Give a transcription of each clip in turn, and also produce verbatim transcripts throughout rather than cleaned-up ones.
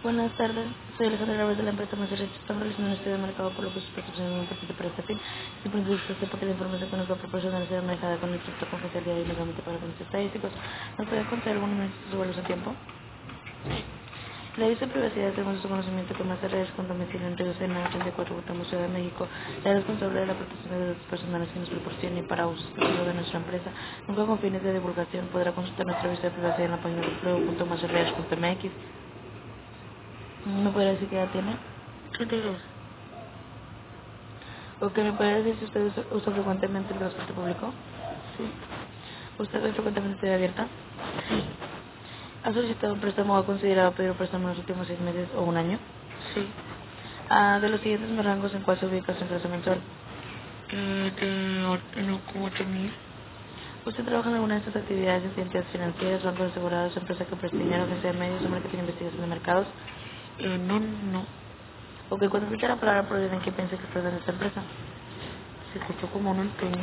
Buenas tardes, soy Alejandra Álvarez de la empresa Macerich. Estamos realizando un estudio de mercado por lo que se proporciona un paquete para este fin. Si por interés usted porque la información que nos va a proporcionar sea manejada con el estricto confidencialidad y legalmente para fines estadísticos, ¿nos puede contar algunos minutos sobre su tiempo? La lista de privacidad, según su conocimiento, que más redes con domicilio en Río Sena, ochenta y cuatro Butamo, Ciudad de México, la responsable de la protección de datos personales que nos proporcione para uso exclusivo de nuestra empresa, nunca con fines de divulgación, podrá consultar nuestra lista de privacidad en la página w w w punto macerredes punto m x. ¿Me puede decir qué edad tiene? treinta y dos. ¿O que me puede decir si usted usa, usa frecuentemente el transporte público? Sí, ¿Usted ve frecuentemente estudia abierta? sí, ¿Ha solicitado un préstamo o ha considerado pedir un préstamo en los últimos seis meses o un año? sí. Ah, de los siguientes me rangos, ¿en cuál se ubica su ingreso mensual? Eh, de, o- no, como ocho mil. ¿Usted trabaja en alguna de estas actividades de entidades financieras, bancos asegurados, empresa que presta dinero, agencia de medios o marketing de investigación de mercados? Eh, no, no. ¿O que cuando escucha la palabra probabilidad en qué piensa que pertenece a esta empresa? Se escuchó como un empeño.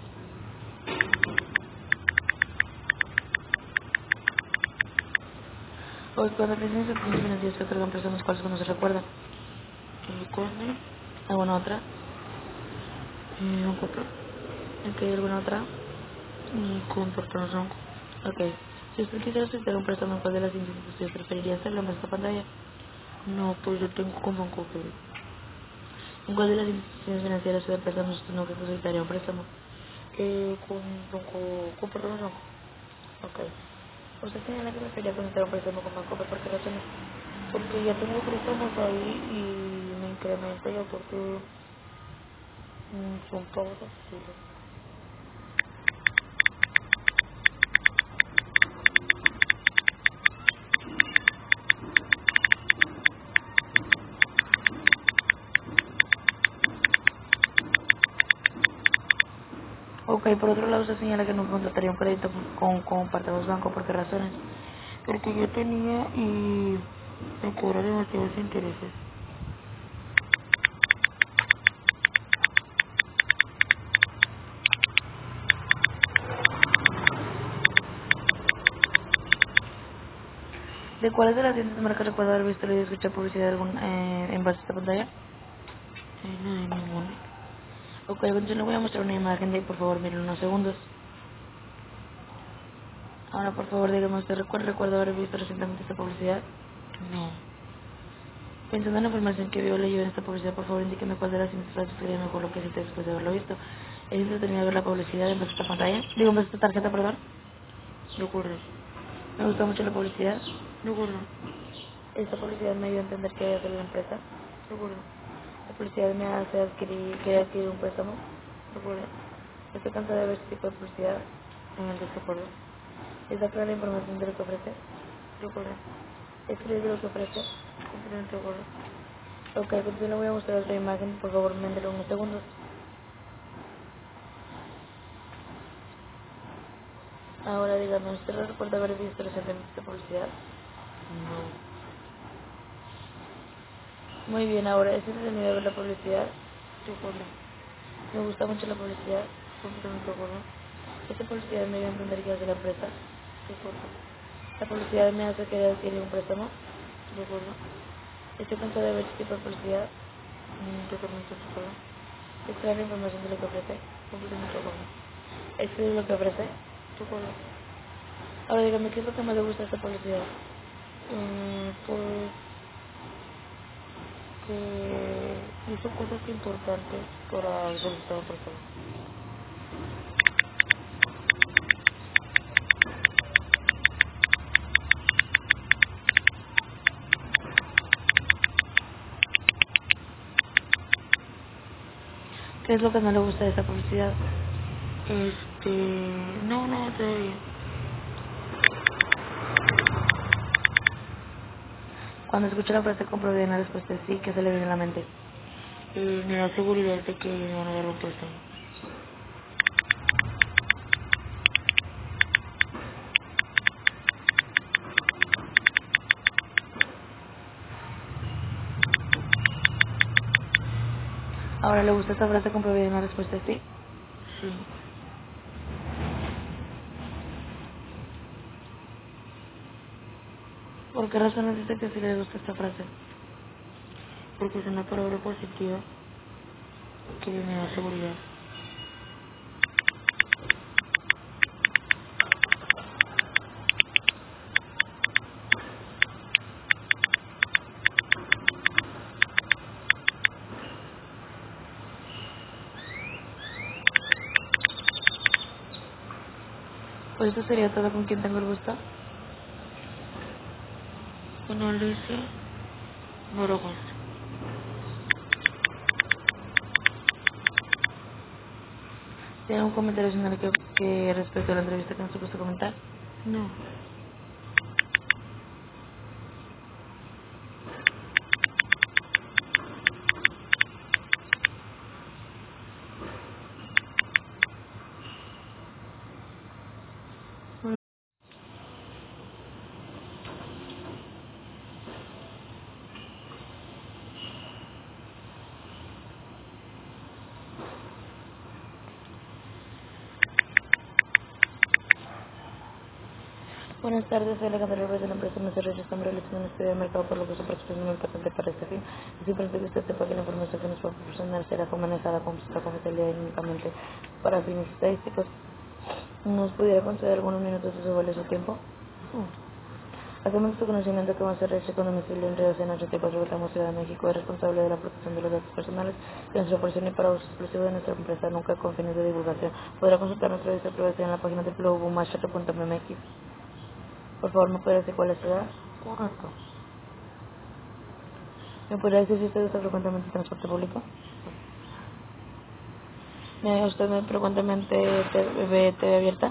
¿O que cuando piensa en instituciones financieras que otorgan préstamos cuáles no se recuerda? Eh, ¿Cuándo? ¿Alguna otra? Eh, un cuatro. ¿En qué hay alguna otra? Y con portazo. Ok. Si usted quisiera solicitar un préstamo, ¿cuál de las instituciones preferiría hacerlo en esta pantalla? No, pues yo tengo con Banco G. ¿En cuál de las instituciones financieras o de préstamos usted no solicitaría un préstamo? Eh, con Banco, con portazo. Ok. ¿Usted tiene la que prefería solicitar un préstamo con banco por qué razones? Porque ya tengo préstamos ahí y me incrementa y aparte mm, son pagos accesibles. Ok, por otro lado, usted señala que no contrataría un crédito con, con parte de los bancos, ¿por qué razones? Porque yo tenía y me cobra demasiados intereses. ¿De cuáles de las siguientes marcas recuerda haber visto y escuchar publicidad algún, eh, en base a esta pantalla? Eh, no de ninguna. Ok, bueno, yo le voy a mostrar una imagen de ahí, por favor, miren unos segundos. Ahora, por favor, dígame, ¿usted recuerda, recuerda haber visto recientemente esta publicidad? No. Pensando en la información que vio o leyó en esta publicidad, por favor, indíqueme cuál de las siguientes frases sería mejor lo que siente después de haberlo visto. ¿Es entretenido ver la publicidad en base a esta pantalla? Digo, en base a esta tarjeta, perdón. De acuerdo. Me gusta mucho la publicidad. De acuerdo. Esta publicidad me dio a entender que debe hacer la empresa. De acuerdo. La publicidad me hace adquirir, querer adquirir un préstamo. De acuerdo. Estoy cansada de ver este tipo de publicidad. En desacuerdo. ¿Está clara la información de lo que ofrece? De acuerdo. ¿Es creíble lo que ofrece? Completamente de acuerdo. Ok, pues yo le voy a mostrar otra imagen. Por favor, méndelo unos segundos. Ahora dígame, ¿usted no recuerda haber visto recientemente esta publicidad? No. Muy bien, ahora, ¿es entretenido ver la publicidad? De acuerdo. Me gusta mucho la publicidad. Completamente de acuerdo. Esta publicidad me dio a entender que hace la empresa. De acuerdo. La publicidad me hace querer adquirir un préstamo. De acuerdo. Estoy cansada de ver este tipo de publicidad. Mm, totalmente de acuerdo. Extraer la información de lo que ofrece. Completamente de acuerdo. Escribir lo que ofrece. De acuerdo. Ahora dígame, ¿qué es lo que más le gusta de esta publicidad? Eh, pues que hizo cosas importantes para solicitar un préstamo. ¿Qué es lo que no le gusta de esta publicidad? Este, no, no, todo bien. Cuando escucha la frase compruebe una respuesta sí, ¿qué se le viene a la mente? Eh, me da seguridad de que me van a dar un préstamo. Ahora, ¿le gusta esta frase compruebe una respuesta sí? Sí. ¿Por qué razón dice que sí le gusta esta frase? Porque es una palabra positiva que me da seguridad. Pues esto sería todo. ¿Con quién tengo el gusto? Con Alicia Moragas. ¿Tiene un comentario adicional que, que respecto a la entrevista que nos gusta comentar? No. Buenas tardes, soy Alejandra López de la empresa Mercedes. Estamos realizando un estudio de mercado por lo que su participación es muy importante para este fin. Es importante que usted sepa que la información que nos va a proporcionar será manejada con su confidencialidad y únicamente para fines estadísticos. ¿Nos pudiera conceder algunos minutos de su valioso tiempo? No. Hacemos su conocimiento que va a ser registrado con domicilio en Río Sena ochenta y cuatro Reclamo Ciudad de México, es responsable de la protección de los datos personales que nos proporciona y para uso exclusivo de nuestra empresa, nunca con fines de divulgación. Podrá consultar nuestra lista de privacidad en la página de blog machete punto m x. Por favor, ¿me puede decir cuál es su edad? Correcto. ¿Me podría decir si usted usa frecuentemente el transporte público? ¿Me, ¿Usted me frecuentemente te- ve T V abierta?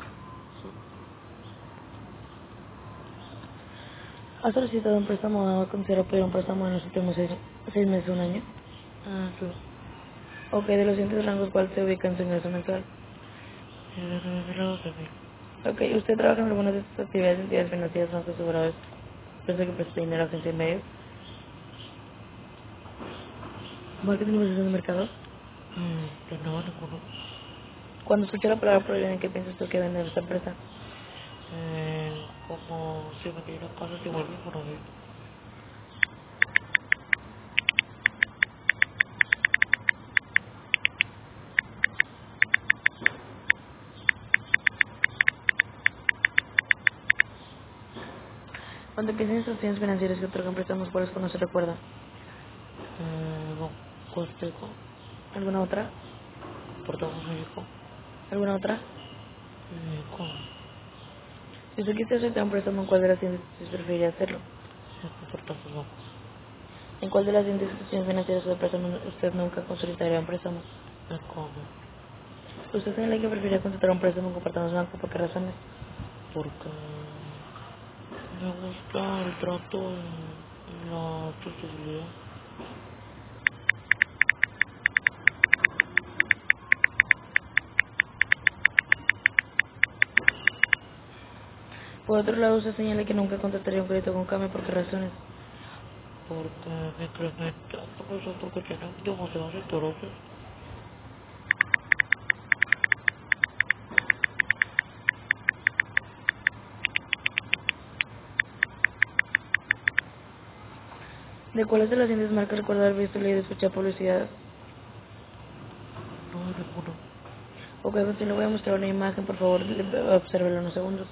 ¿Ha solicitado un préstamo o considera pedir un préstamo en los últimos seis, seis meses o un año? Ah, sí. Ok, de los siguientes rangos, ¿cuál se ubica en su ingreso mensual? Y de nueve mil a doce mil. Ok, ¿usted trabaja en alguna de estas actividades de entidades financieras, bancos asegurados, empresa que presta dinero, agencia de medios? ¿Marketing y negociación de mercado? Eh, que no, ninguno. Cuando escucha la palabra proviene, ¿qué piensa usted que vende esta empresa? Eh, como si me diera casa si vuelvo por ahí. Cuando piensa en instituciones financieras que otorgan préstamos, ¿cuáles no se recuerda? Eh, Banco Azteca, ¿Alguna otra? Portavoz México. ¿Alguna otra? Eh, con Si usted quisiera solicitar un préstamo, ¿en cuál de las siguientes instituciones preferiría hacerlo? eh, con Portavoz Bancos. ¿En cuál de las siguientes instituciones financieras o de préstamo usted nunca solicitaría un préstamo? Eh, con ¿Usted señala que preferiría contratar un préstamo con Portavoz Banco? ¿Por qué razones? porque me gusta el trato y, y la accesibilidad. Por otro lado, usted señala que nunca contrataría un crédito con cambio. ¿Por qué razones? Porque me incrementa, por eso, porque tienen demasiados intereses. ¿De cuáles de las siguientes marcas recuerda haber visto, leído, escuchado publicidad? No hay ninguno. Ok, a continuación le voy a mostrar una imagen, por favor, le- obsérvela unos segundos.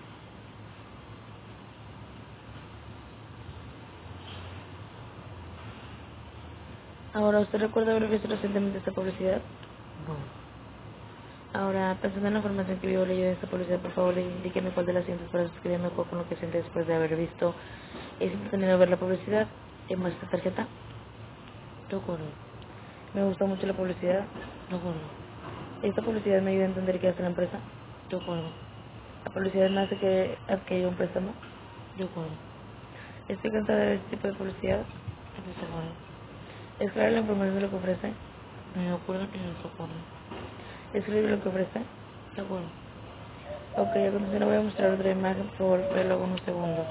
Ahora, ¿usted recuerda haber visto recientemente esta publicidad? No, Ahora, pensando en la información que vio o leyó de esta publicidad, por favor, indíqueme cuál de las siguientes frases que me acuerdo con lo que siente después de haber visto es entretenido ver la publicidad. ¿Tengo esta tarjeta? de acuerdo, Me gustó mucho la publicidad. de acuerdo, Esta publicidad me ayuda a entender qué hace la empresa. de acuerdo, La publicidad me hace que adquirir un préstamo. de acuerdo. Estoy cansada de este tipo de publicidad. En desacuerdo. Es clara la información de lo que ofrece. Ni de acuerdo ni de desacuerdo. Es creíble lo que ofrece. De acuerdo. Ok, a continuación le voy a mostrar otra imagen, por favor, verlo unos segundos.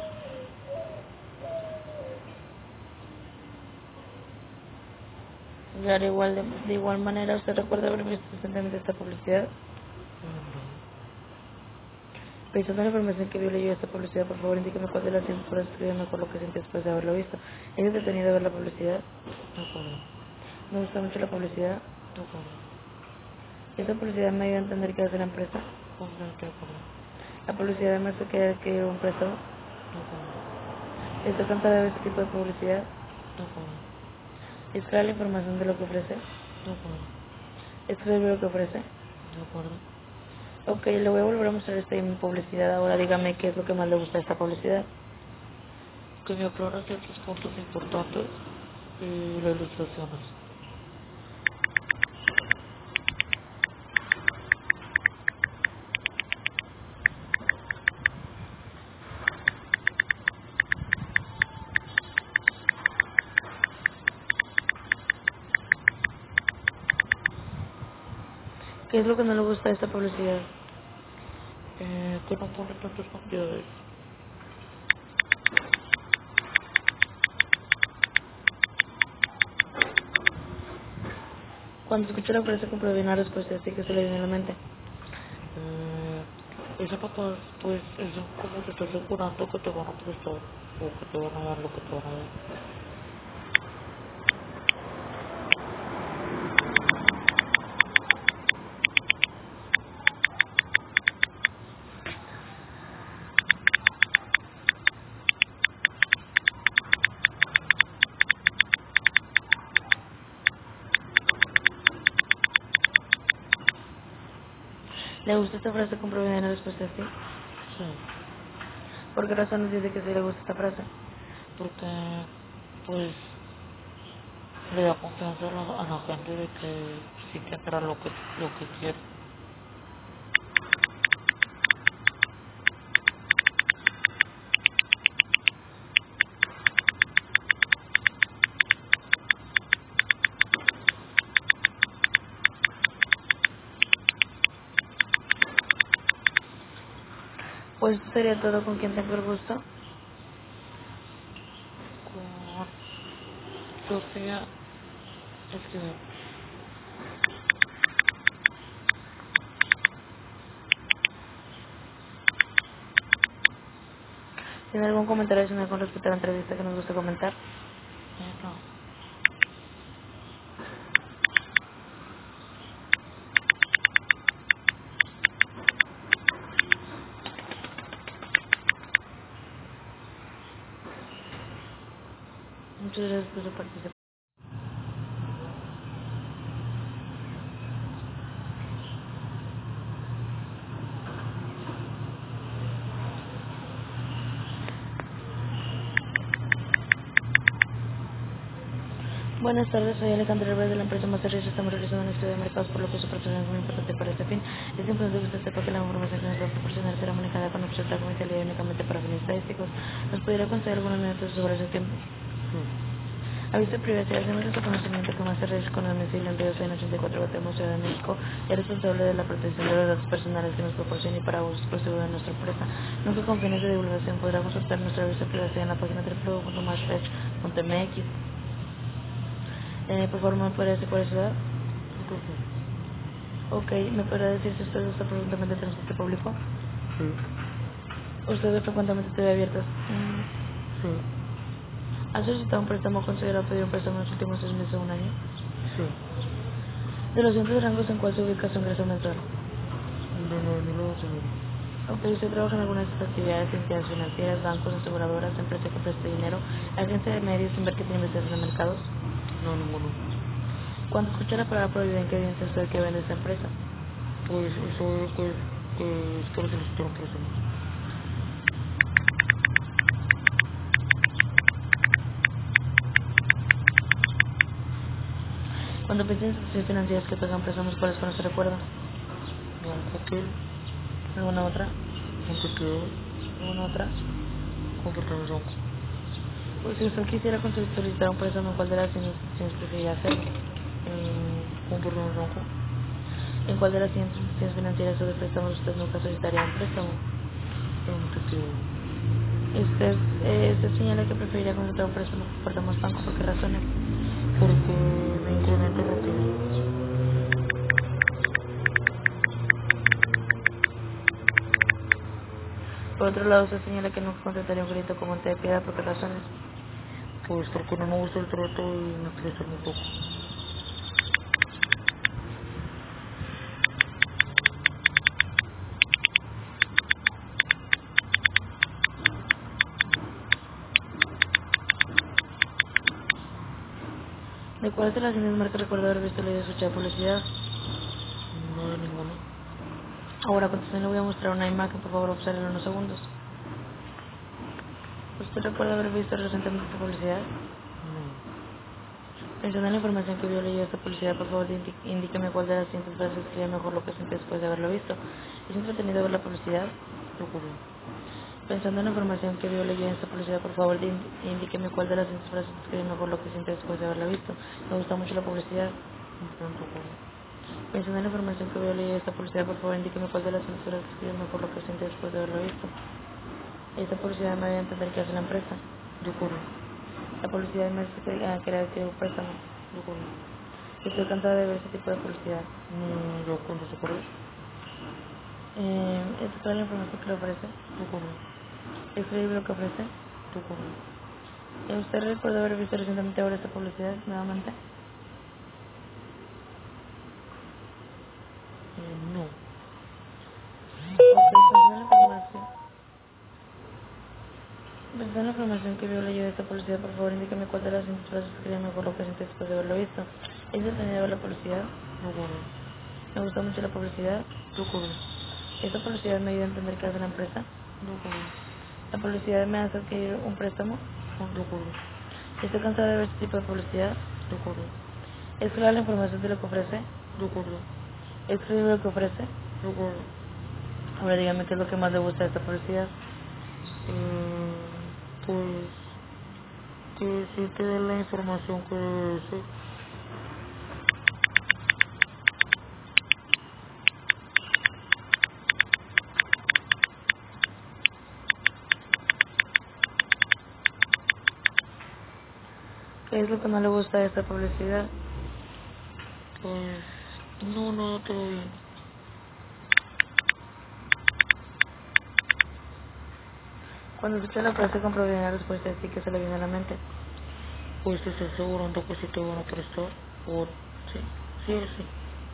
Claro, igual de, de igual manera, ¿usted recuerda haber visto recientemente esta publicidad? Eh, no, Pensando en la información que vio leyó esta publicidad, por favor indíqueme cuál de las siguientes frases escribe mejor lo que siente después de haberlo visto. ¿Es entretenido ver la publicidad? De acuerdo. ¿Me gusta mucho la publicidad? De acuerdo. ¿Esta publicidad me ayuda a entender qué hace la empresa? Completamente de acuerdo. ¿La publicidad me hace creer que un prestado? De acuerdo. ¿Estoy cansada de ver este tipo de publicidad? De acuerdo. ¿Es clara la información de lo que ofrece? De acuerdo. ¿Es creíble lo que ofrece? De acuerdo. Ok, le voy a volver a mostrar esta mi publicidad. Ahora dígame qué es lo que más le gusta de esta publicidad. Que me aclara ciertos puntos importantes y las ilustraciones. ¿Qué es lo que no le gusta de esta publicidad? Eh, que no pone tantas cantidades. Cuando escucha la frase compruebe una respuesta así que se le viene a la mente. Eh, esa papá, pues, es como te estás asegurando que te van a prestar o que te van a dar lo que te van a dar. ¿Le gusta esta frase compruebe una respuesta así? Sí, ¿Por qué razón nos dice que sí le gusta esta frase? porque, pues, le da confianza a la, a la gente de que sí tendrá lo que, lo que quiere. Pues esto sería todo. ¿Con quien tengo el gusto? Con Sofía Esquivel. ¿Tiene algún comentario adicional con respecto a la entrevista que nos guste comentar? Eh, no, Muchas gracias por su participación. Buenas tardes, soy Alejandra Herrera de la empresa Master Servicios. Estamos realizando un estudio de mercados, por lo que su oportunidad es muy importante para este fin. Es importante que usted sepa que la información que nos va a proporcionar será manejada con absoluta confidencialidad y únicamente para fines estadísticos. ¿Nos podría conceder algunos minutos sobre ese tiempo? sí, Aviso de privacidad, hacemos nuestro conocimiento que Master Servicios con domicilio en Río Sena ochenta y cuatro Guatemala, Ciudad de México, es responsable de la protección de los datos personales que nos proporciona y para uso exclusivo de nuestra empresa. Nunca con fines de divulgación podrá consultar nuestra aviso de privacidad en la página doble u doble u doble u punto masterservice punto m x. Eh, por favor, ¿me puede decir cuál es su edad? entonces, Ok, ¿me podrá decir si usted usa frecuentemente el transporte público? sí, ¿Usted ve frecuentemente T V abiertas? Mm. sí, ¿Ha solicitado un préstamo considerado pedir un préstamo en los últimos seis meses o un año? sí, De los cientos de rangos en cuál se ubica su ingreso mensual. de nueve mil a doce mil. Ok, ¿usted trabaja en alguna de estas actividades, entidades financieras, bancos, aseguradoras, empresas que preste dinero, agencia de medios, marketing y investigación de mercados? No, ninguno. Cuando escucha la palabra prohibida, ¿en qué evidencia usted que vende esta empresa? Pues eso es que, que es para solicitar un préstamo. Cuando piensa en instituciones financieras que pagan préstamos, ¿cuáles no se recuerda? Un hotel, ¿Alguna otra? un tequila, ¿Alguna otra? convertir en banco. Pues si usted quisiera consul- solicitar un préstamo, ¿cuál de las instituciones preferiría hacerlo? Eh, convertir en banco. ¿En cuál de las siguientes instituciones financieras o de préstamos usted nunca solicitaría un préstamo? Un tequila. Usted, eh, usted señala que preferiría contratar un préstamo por Damos Banco. ¿Por qué razones? Porque me incremento rápido. Por otro lado, se señala que nunca contrataría un crédito como ante de piedad. ¿Por qué razones? Pues porque no me gusta el trato y me estresa muy poco. ¿De cuáles de las siguientes marcas recuerda haber visto, leído, escuchado publicidad? No hay ninguno. Ahora, a continuación le voy a mostrar una imagen, por favor, observen unos segundos. ¿Usted recuerda haber visto recientemente esta publicidad? No. Pensando en la información que vio o leyó esta publicidad, por favor, indi- indíqueme cuál de las siguientes frases describe mejor lo que siente después de haberlo visto. ¿Es entretenido ver la publicidad? ¿De acuerdo? Pensando en la información que vio o leyó en esta publicidad, por favor, di- indíqueme cuál de las siguientes frases describe mejor lo que siente después de haberla visto. Me gusta mucho la publicidad. Completamente de acuerdo. Pensando en la información que vio o leyó en esta publicidad, por favor, indíqueme cuál de las siguientes frases describe mejor lo que siente después de haberlo visto. Esta publicidad me da a entender que hace la empresa. ¿De acuerdo? La publicidad me hace que- ah, querer adquirir un préstamo. ¿De acuerdo? Estoy cansada de ver este tipo de publicidad. No, ¿de acuerdo? ¿De acuerdo? Eh, ¿Es toda la información que le ofrece? ¿De acuerdo? ¿Es creíble lo que ofrece? ¿De acuerdo? Eh, ¿Usted recuerda haber visto recientemente ahora esta publicidad nuevamente? Eh, no. Ok, pensando en la información. Pensando en la información que vio o leyó de esta publicidad, por favor, indíqueme cuál de las siguientes frases escribe mejor lo que siente después de haberlo visto. ¿Es entretenido ver la publicidad? ¿De acuerdo? ¿Me gusta mucho la publicidad? ¿De acuerdo? ¿Esta publicidad me ayuda a entender qué hace la empresa? ¿De acuerdo? ¿La publicidad me hace adquirir un préstamo? ¿De acuerdo? Estoy cansada de ver este tipo de publicidad. ¿De acuerdo? ¿Es clara la información de lo que ofrece? ¿De acuerdo? ¿Es creíble lo que ofrece? ¿De acuerdo? Ahora dígame qué es lo que más le gusta de esta publicidad. Eh, pues que sí te da la información que debe de ser. ¿Qué es lo que más le gusta de esta publicidad? Pues no, no, todo bien. Cuando escucha la frase con probabilidad de respuesta, sí que se le viene a la mente. Pues te estoy asegurando que sí te van a prestar. O sí, sí, sí.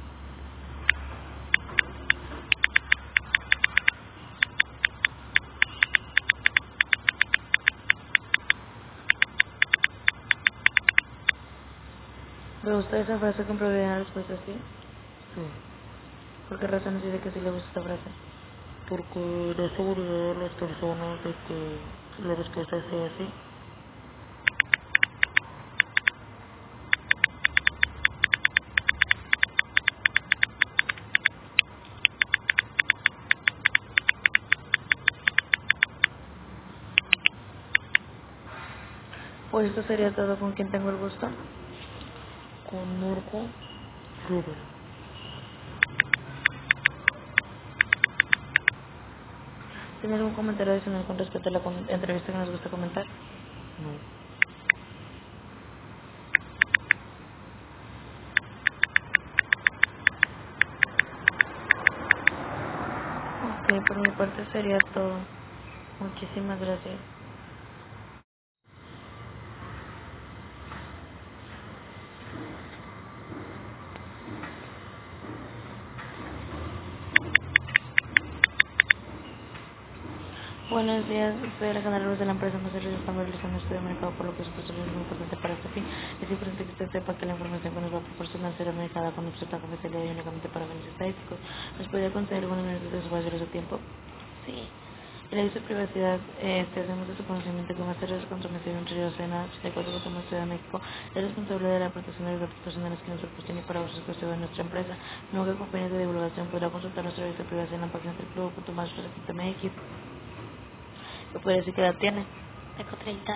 ¿Le gusta esa frase con probabilidad de respuesta, sí? Sí. ¿Por qué razones dice que sí le gusta esta frase? Porque da seguridad a las personas de que la respuesta sea así. Pues esto sería todo. ¿Con quien tengo el gusto? Con Marco Rubén. ¿Tiene algún comentario adicional con respecto a la com- entrevista que nos gusta comentar? No. Ok, por mi parte sería todo. Muchísimas gracias. Buenos días, soy Alejandra Luz de la empresa Nosotros estamos realizando un estudio de mercado por lo que su posición es muy importante para este fin. Es importante que usted sepa que la información que nos va a proporcionar será manejada con absoluta confidencialidad y únicamente para fines estadísticos. ¿Nos podría conceder algunos minutos de su valioso tiempo? Sí. El aviso de privacidad, eh, te hacemos de su conocimiento que más tarde comprometido en Río Sena, ochenta y cuatro Guatemala, Ciudad de México, es responsable de la protección de los datos personales que nosotros tiene para uso exclusivo de nuestra empresa. No que compañías de divulgación podrá consultar nuestro aviso de privacidad en la página del club punto más punto m x. ¿Me puede decir qué edad tiene? Tengo treinta.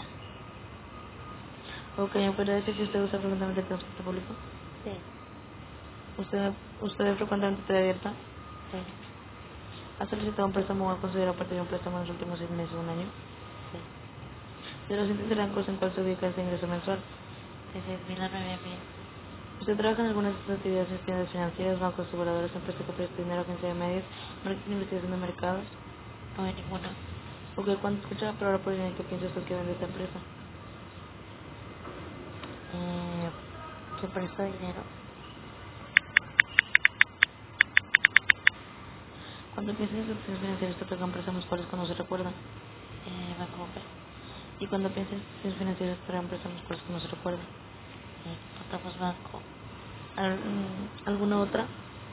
Ok, ¿me puede decir si usted usa frecuentemente el transporte público? Sí, ¿Usted, usted frecuentemente te abierta? sí, ¿Ha solicitado un préstamo o ha considerado partir de un préstamo en los últimos seis meses o un año? sí. De los siguientes rangos, ¿en cuál se ubica este ingreso mensual? De seis mil a nueve mil. ¿Usted trabaja en algunas de estas actividades en entidades financieras, bancos, aseguradoras, empresas que prestan dinero, agencia de medios, marketing, investigación de mercados? No hay ninguno. Ok, cuando escuchas la palabra polinomio, ¿qué piensas tú que vende esta empresa? Eh, que presta dinero. Cuando piensas en instituciones financieras, te tocan préstamos cuáles cuando se recuerdan. Eh, Bancomer. Y cuando piensas en instituciones financieras, te tocan préstamos cuáles cuando se recuerdan. Eh, Contamos Banco. Al- mm, ¿Alguna otra?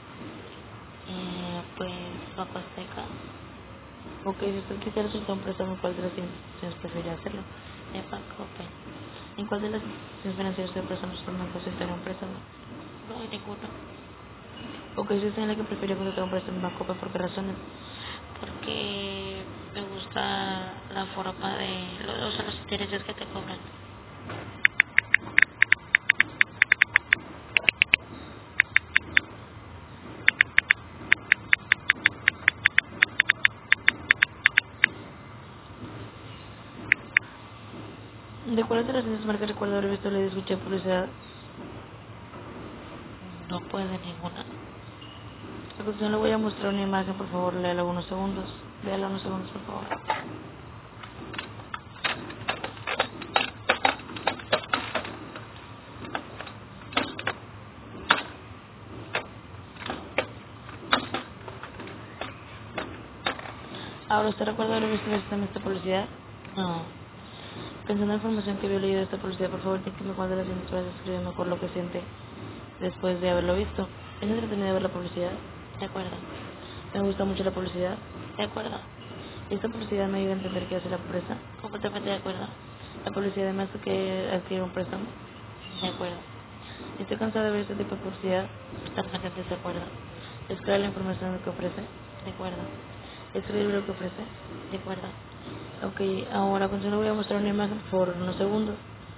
Eh, pues Banco Azteca. Ok, si usted quisiera solicitar un préstamo, ¿cuál de las instituciones preferiría hacerlo? Eh, Bancomer. ¿En cuál de las instituciones financieras de préstamos usted no necesitaría un préstamo? No hay ninguno. Ok, si usted tiene que preferir contratar un préstamo en Bancopa, ¿por qué razones? Porque me gusta la forma de los, o sea, los intereses que te cobran. ¿De cuáles de las instituciones marcas recuerdo haber visto le escuché publicidad? No puede ninguna. A continuación le voy a mostrar una imagen, por favor, léala unos segundos. Véala unos segundos, por favor. Ahora, ¿usted recuerda haber visto esta publicidad? No. Pensando en la información que había leído de esta publicidad, por favor, dígame cuál de las siguientes frases describe mejor lo que siente después de haberlo visto. ¿Es entretenido ver la publicidad? De acuerdo. ¿Me gusta mucho la publicidad? De acuerdo. ¿Esta publicidad me ayuda a entender qué hace la empresa? Completamente de acuerdo. ¿La publicidad me hace que adquiera un préstamo? De acuerdo. ¿Estoy cansado de ver este tipo de publicidad? Totalmente de acuerdo. ¿Es clara la información que ofrece? De acuerdo. ¿Es creíble lo que ofrece? De acuerdo. Ok, ahora a continuación le voy a mostrar una imagen por unos segundos.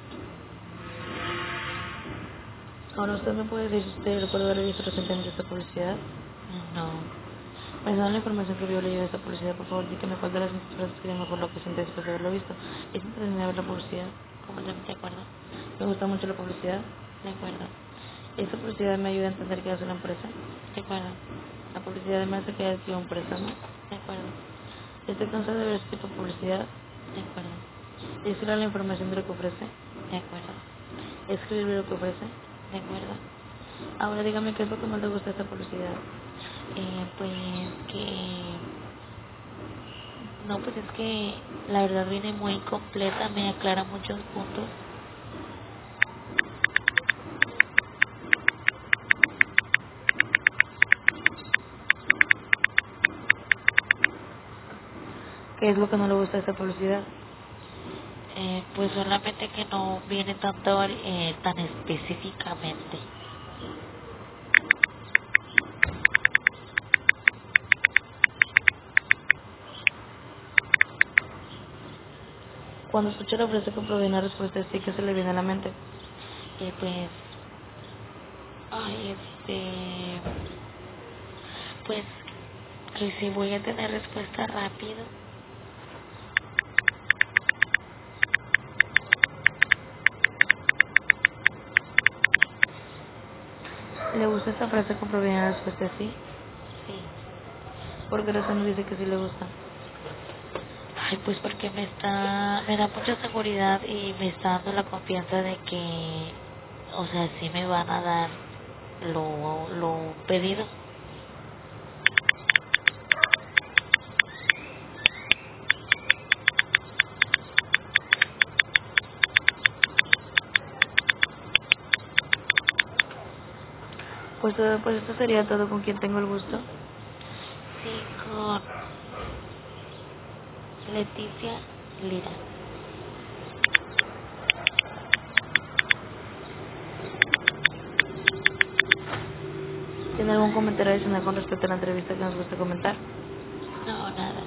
Ahora usted me puede decir si usted recuerda haber visto recientemente esta publicidad. No. Basado en la información que vio leído de esta publicidad, por favor, dígame cuál de las frases que mejor lo que siente después de haberlo visto. ¿Es entretenido ver la publicidad? Completamente de acuerdo. ¿Me gusta mucho la publicidad? De acuerdo. ¿Esta publicidad me ayuda a entender qué hace la empresa? De acuerdo. La publicidad me hace que haya un préstamo. De acuerdo. Estoy cansado de ver este tipo de publicidad. De acuerdo. ¿Es clara la información de lo que ofrece? De acuerdo. ¿Es creíble lo que ofrece? De acuerdo. Ahora dígame qué es lo que más le gusta de esta publicidad. Eh, pues que... No, pues es que la verdad viene muy completa, me aclara muchos puntos. ¿Qué es lo que no le gusta de esta publicidad? Eh, pues solamente que no viene tanto eh, tan específicamente. Cuando escucha la frase que proviene la respuesta, sí que se le viene a la mente. Eh, pues, ay, este, pues que si voy a tener respuesta rápido. ¿Le gusta esta frase que proviene la respuesta sí? Sí. ¿Por qué razón nos dice que sí le gusta? Ay, pues porque me está, me da mucha seguridad y me está dando la confianza de que, o sea, sí me van a dar lo, lo pedido. Pues, eh, pues esto sería todo. ¿Con quien tengo el gusto? Sí, con Leticia Lira. ¿Tiene algún comentario adicional con respecto a la entrevista que nos gusta comentar? No, nada.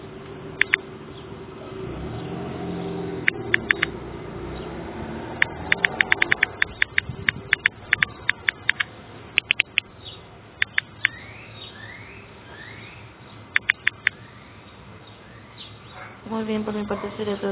Muy bien, por mi parte sería todo.